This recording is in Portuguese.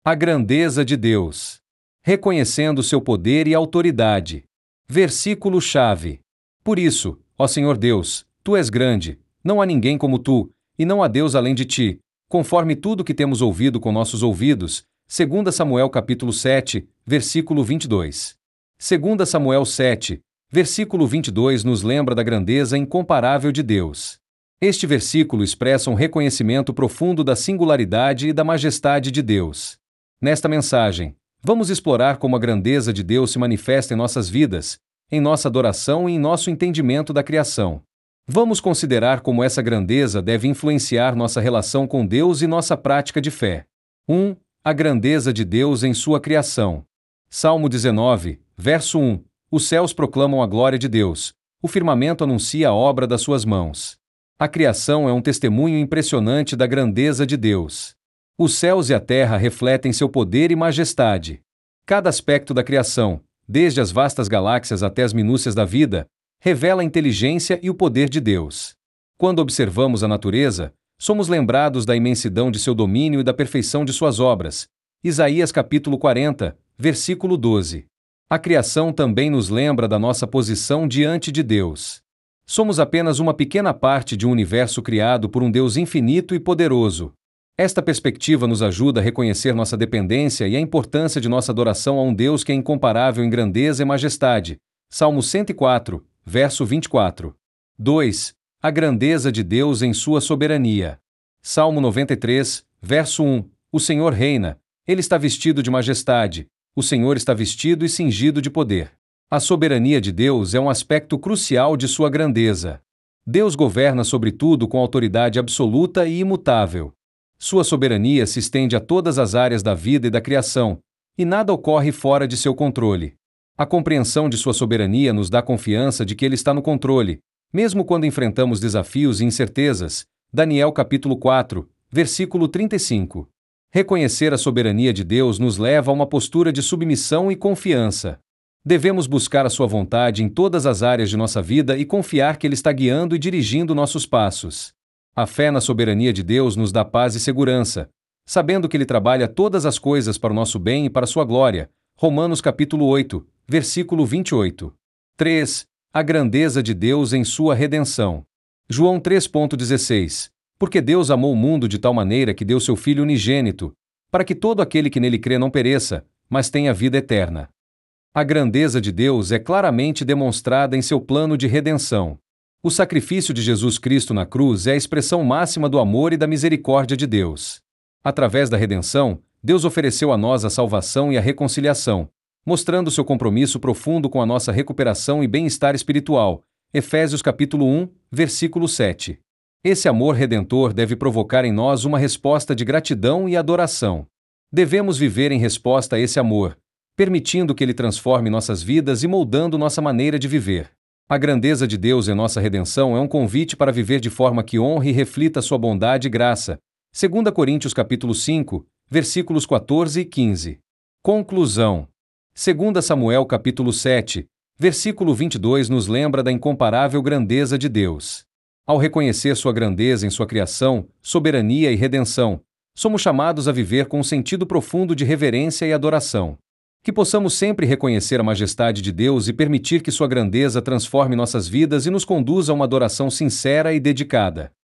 A grandeza de Deus. Reconhecendo seu poder e autoridade. Versículo-chave. Por isso, ó Senhor Deus, Tu és grande, não há ninguém como Tu, e não há Deus além de Ti, conforme tudo que temos ouvido com nossos ouvidos. 2 Samuel capítulo 7, versículo 22. 2 Samuel 7, versículo 22 nos lembra da grandeza incomparável de Deus. Este versículo expressa um reconhecimento profundo da singularidade e da majestade de Deus. Nesta mensagem, vamos explorar como a grandeza de Deus se manifesta em nossas vidas, em nossa adoração e em nosso entendimento da criação. Vamos considerar como essa grandeza deve influenciar nossa relação com Deus e nossa prática de fé. 1. A grandeza de Deus em sua criação. Salmo 19, verso 1. Os céus proclamam a glória de Deus, o firmamento anuncia a obra das suas mãos. A criação é um testemunho impressionante da grandeza de Deus. Os céus e a terra refletem seu poder e majestade. Cada aspecto da criação, desde as vastas galáxias até as minúcias da vida, revela a inteligência e o poder de Deus. Quando observamos a natureza, somos lembrados da imensidão de seu domínio e da perfeição de suas obras. Isaías capítulo 40, versículo 12. A criação também nos lembra da nossa posição diante de Deus. Somos apenas uma pequena parte de um universo criado por um Deus infinito e poderoso. Esta perspectiva nos ajuda a reconhecer nossa dependência e a importância de nossa adoração a um Deus que é incomparável em grandeza e majestade. Salmo 104, verso 24. 2. A grandeza de Deus em sua soberania. Salmo 93, verso 1. O Senhor reina, Ele está vestido de majestade, o Senhor está vestido e cingido de poder. A soberania de Deus é um aspecto crucial de sua grandeza. Deus governa sobre tudo com autoridade absoluta e imutável. Sua soberania se estende a todas as áreas da vida e da criação, e nada ocorre fora de seu controle. A compreensão de sua soberania nos dá confiança de que Ele está no controle, mesmo quando enfrentamos desafios e incertezas. Daniel capítulo 4, versículo 35. Reconhecer a soberania de Deus nos leva a uma postura de submissão e confiança. Devemos buscar a sua vontade em todas as áreas de nossa vida e confiar que Ele está guiando e dirigindo nossos passos. A fé na soberania de Deus nos dá paz e segurança, sabendo que Ele trabalha todas as coisas para o nosso bem e para a sua glória. Romanos capítulo 8, versículo 28. 3. A grandeza de Deus em sua redenção. João 3,16. Porque Deus amou o mundo de tal maneira que deu seu Filho unigênito, para que todo aquele que nele crê não pereça, mas tenha vida eterna. A grandeza de Deus é claramente demonstrada em seu plano de redenção. O sacrifício de Jesus Cristo na cruz é a expressão máxima do amor e da misericórdia de Deus. Através da redenção, Deus ofereceu a nós a salvação e a reconciliação, mostrando seu compromisso profundo com a nossa recuperação e bem-estar espiritual. Efésios capítulo 1, versículo 7. Esse amor redentor deve provocar em nós uma resposta de gratidão e adoração. Devemos viver em resposta a esse amor, permitindo que Ele transforme nossas vidas e moldando nossa maneira de viver. A grandeza de Deus em nossa redenção é um convite para viver de forma que honre e reflita sua bondade e graça. 2 Coríntios capítulo 5, versículos 14 e 15. Conclusão. 2 Samuel capítulo 7, versículo 22 nos lembra da incomparável grandeza de Deus. Ao reconhecer sua grandeza em sua criação, soberania e redenção, somos chamados a viver com um sentido profundo de reverência e adoração. Que possamos sempre reconhecer a majestade de Deus e permitir que sua grandeza transforme nossas vidas e nos conduza a uma adoração sincera e dedicada.